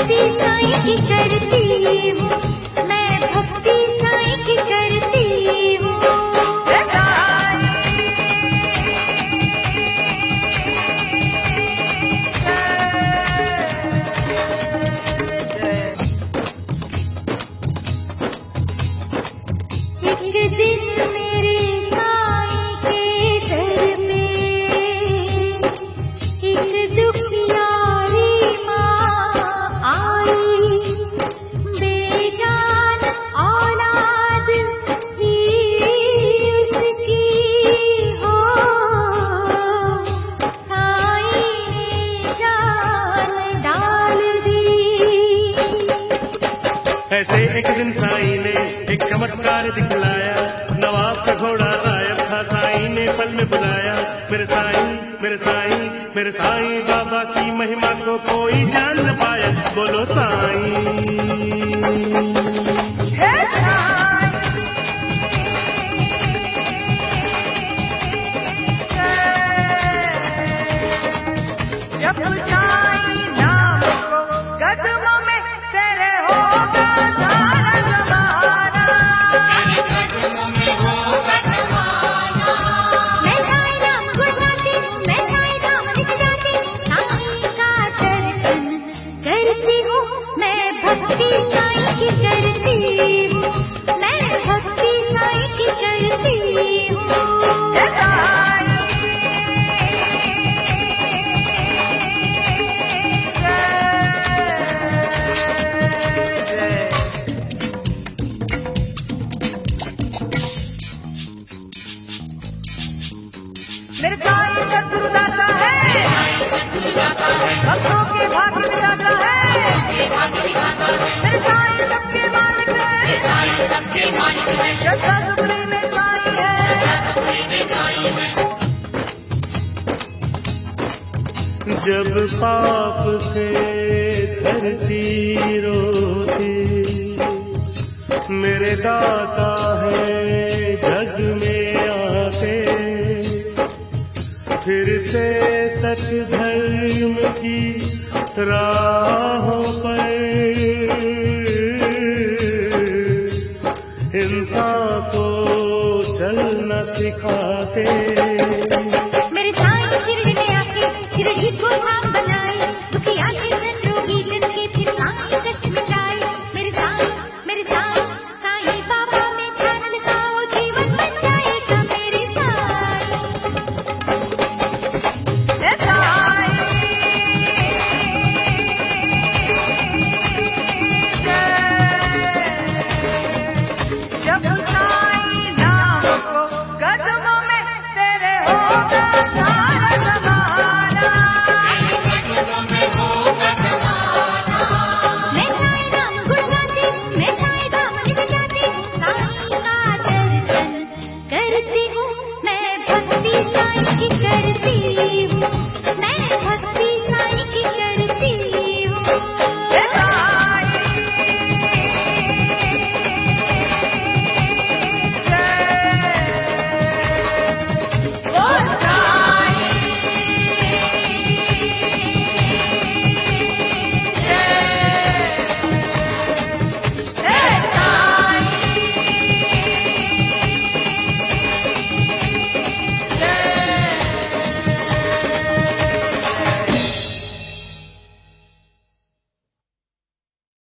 भक्ति साईं की करती हूँ, मैं भक्ति साईं की करती हूँ। एक दिन मेरे साईं के दर में एक दुखियारी माँ आई, बेजान औलाद थी उसकी हो, साईं ने जान डाल दी। ऐसे एक दिन साईं ने एक चमत्कार दिखलाया, नवाब का घोड़ा गायब था, साईं ने पल में बुलाया। मेरे साईं, मेरे साईं, मेरे साईं बाबा की महिमा को कोई जान न पाया। बोलो साईं। जब साईं नाम को कदमों में तेरे होगा सारा ज़माना, मैं साईं नाम गुनगाती हूँ, मैं साईं नाम लिख जाती हूँ, साईं का दर्शन करती हूँ, मैं भक्ति साईं की करती हूँ, मैं भक्ति साईं की करती हूँ। मेरे साईं सद्गुरु दाता है, भक्तों के भाग्य विधाता है, मेरे साईं सबके मालिक है, श्रद्धा सुखरी में साईं है। जब पाप से धरती रोती, मेरे दाता है जग में आते, फिर से सच धर्म की राहों पर इंसान को चलना सिखाते।